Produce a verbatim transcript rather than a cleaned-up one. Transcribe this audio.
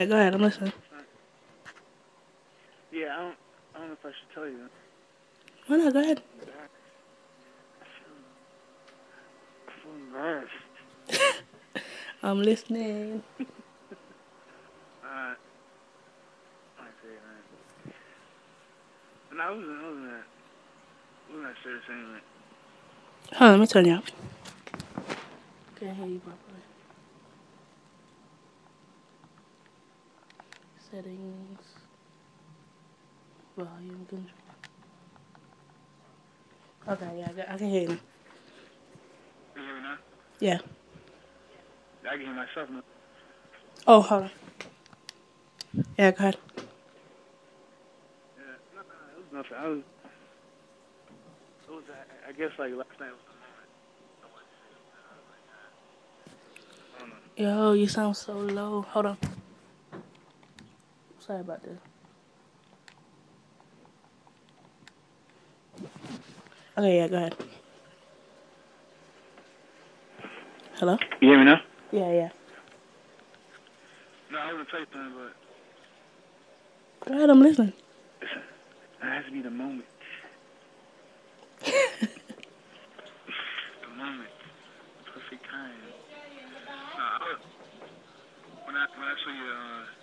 Yeah, go ahead. I'm listening. Uh, yeah, I don't, I don't know if I should tell you. Why not? Go ahead. I'm embarrassed. I feel, I feel embarrassed. I'm listening. uh, I say it, man. And I wasn't, I wasn't that, wasn't that serious anyway. Hold on, let me turn you up. Can't hear you properly. Settings, volume control. Okay, yeah, I, got, I can hear you. You hear me now? Yeah. I can hear myself now. Oh, hold on. Yeah, go ahead. Yeah, no, no, it was nothing. I was, it was, I, I guess like last night was the moment. I wanted to say something. I was like, ah, I don't know. Yo, you sound so low. Hold on. Sorry about this. Okay, yeah, go ahead. Hello? You hear me now? Yeah, yeah. No, I was gonna tell you something, but Go ahead, I'm listening. listen, it has to be the moment. The moment, the perfect time. No, I, when I when I saw your uh,